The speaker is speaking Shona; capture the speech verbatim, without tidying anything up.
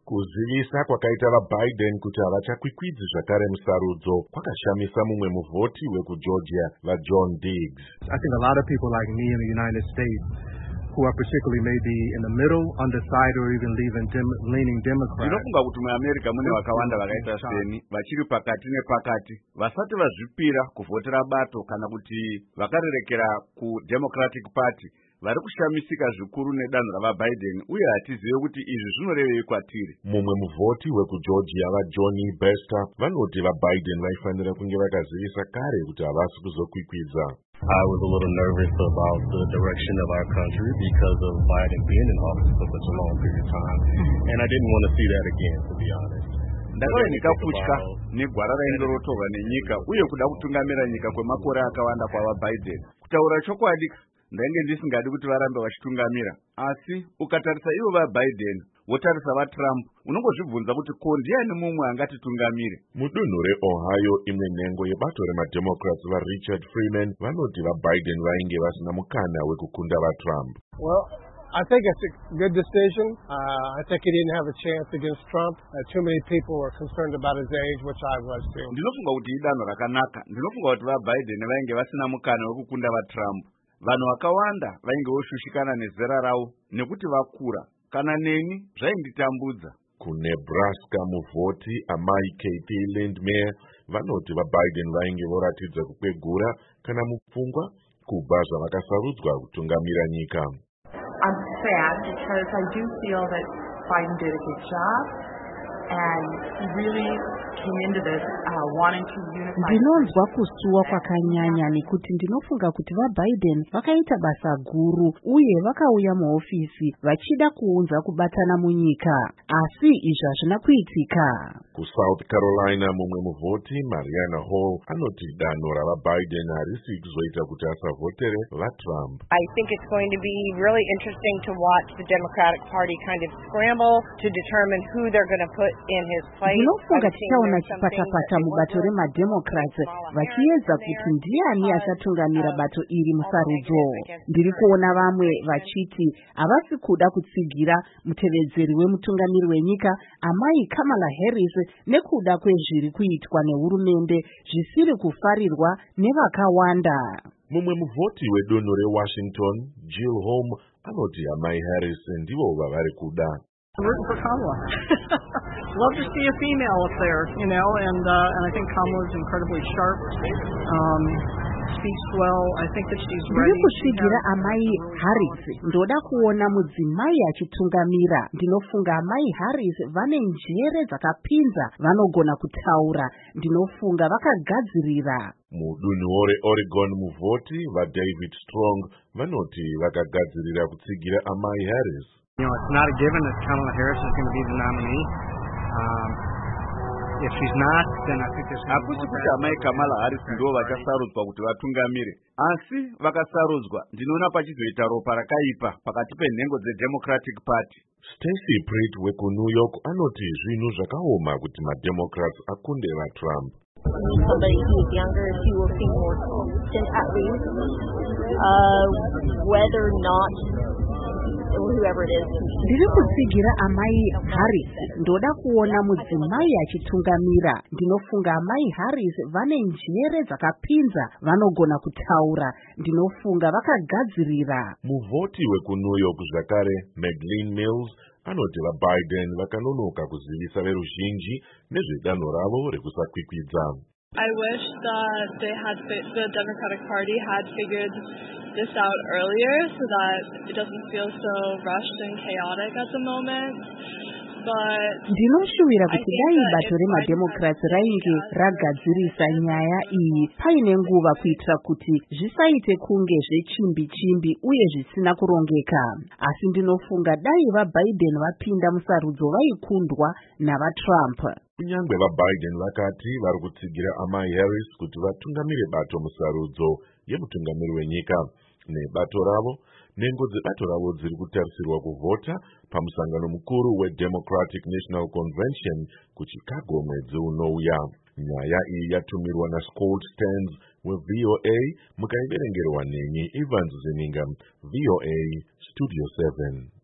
Kuzivisa kwakaita vaBiden kuti havachakwikwidzwi zvakare musarudzo kwakashamisa mumwe muvhoti wekuGeorgia vaJohn Diggs. I think a lot of people like me in the United States who are particularly maybe in the middle, undecided, or even leaving dem leaning Democrat. Ndinofunga kuti muAmerica mune vakawanda vakaita seni vachiri pakati nepakati vasati vazvipira kuvhotera bato kana kuti vakarerekera kuDemocratic Party vari kushamisika zvikuru nedanho ravaBiden uye hatizive kuti izvi zvinorevei kwatiri. Mumwe muvhoti wekuGeorgia vaJohnny Bester vanoti vaBiden vaifanira kunge vakazivisa kare kuti havasi kuzokwikwidza. I was a little nervous about the direction of our country because of Biden being in office for such a long period of time, and I didn't want to see that again, to be honest. Ndakauya ndikaputya negwara raindorotorwa nenyika uye kuda kutungamira nyika kwemakore akawanda kwavaBiden. Kutaura chokwadi, ndainge ndisingadi kuti varambe vachitungamira, asi ukatarisa ivo vaBiden wotarisa vaTrump unongozvibvunza kuti ko ndiani mumwe angatitungamire. Mudunhu reOhio imwe nhengo yebato remademocrats vaRichard Freeman vanoti vaBiden vainge vasina mukana wekukunda vaTrump. Well, I think it's a good decision. Uh, I think he didn't have a chance against Trump. Uh, too many people were concerned about his age, which I was too. Ndinofunga kuti idanho rakanaka. Ndinofunga kuti vaBiden vainge vasina mukana wekukunda vaTrump. Vanhu vakawanda vainge voshushikana nezera ravo nekuti vakura. Kana neni zvainditambudza. KuNebraska muvhoti amai Kathy Lindmeyer vanoti vaBiden vainge voratidza kukwegura kana mupfungwa kubva zvavakasarudzwa kutungamira nyika. I'm sad because I do feel that Biden did a good job and he really came into this uh, wanting to unify. Ndinonzwa kusuwa kwakanyanya nekuti ndinofunga kuti vaBiden vakaita basa guru uye vakauya muofisi vachida kuunza kubatana munyika, asi izvi hazvina kuitika. KuSouth Carolina mumwe muvhoti Mariana Hall anoti danho ravaBiden harisi kuzoita kuti asavhotere vaTrump. I think it's going to be really interesting to watch the Democratic Party kind of scramble to determine who they're going to put in his place. Ndinofunga tichaona chipatapata mubato remademocrats vachiedza kuti ndiani achatungamira bato iri musarudzo. Ndiri kuona vamwe vachiti havasi kuda kutsigira mutevedzeri wemutungamiri wenyika amai Kamala Harris nekuda kwezviri kuitwa nehurumende zvisiri kufarirwa nevakawanda. Mumwe muvhoti wedunhu reWashington Jill Home anoti amai Harris ndivo vavari kuda. I'm rooting for Kamala. Love to see a female up there, you know, and uh, and I think Kamala's incredibly sharp, um, speaks well. I think that she's ready. Ndiri kusvigira amai Harris. Ndoda kuona mudzimai achitungamira. Ndinofunga amai Harris vane njere dzakapinza vanogona kutaura. Ndinofunga vakagadzirira. Mudunhu reOregon muvhoti vaDavid Strong vanoti vakagadzirira kutsigira amai Harris. You know, it's not a given that Kamala Harris is going to be the nominee. Um, if she's not, then I think there's going to be more kuti amai Kamala Harris ndivo vachasarudzwa kuti vatungamire. Asi vakasarudzwa, ndinoona pachizoita ropa rakaipa pakati penhengo dzeDemocratic Party. Stacey Pritt wekuNew York anoti zvinhu zvakaoma kuti maDemocrats akunde vaTrump. Somebody who is younger, he will seem more consistent at least. Uh, whether or not whoever it is. Ndiri kutsigira amai Harris. Ndoda kuona mudzimai achitungamira. Ndinofunga amai Harris vane njere dzakapinza vanogona kutaura. Ndinofunga vakagadzirira. Muvhoti wekuNew York zvakare Madeleine Mills anoti vaBiden vakanonoka kuzivisa veruzhinji nezvedanho ravo rekusakwikwidza. I wish that they had the Democratic Party had figured this out earlier so that it doesn't feel so rushed and chaotic at the moment. But ndinoshuvira kuti dai bato remademocrats rainge ragadzirisa nyaya iyi paine nguva kuitira kuti zvisaite kunge zvechimbi chimbi uye zvisina kurongeka. Asi ndinofunga dai vaBiden vapinda musarudzo vaikundwa navaTrump. Kunyangwe vaBiden vakati vari kutsigira amai Harris kuti vatungamire bato musarudzo yemutungamiri wenyika nebato ravo, nhengo dzebato ravo dziri kutarisirwa kuvhota pamusangano mukuru weDemocratic National Convention kuChicago mwedzi unouya. Nyaya iyi yatumirwa naScott Stearns weV O A, mukaiverengerwa neni Evans Zininga, V O A Studio seven.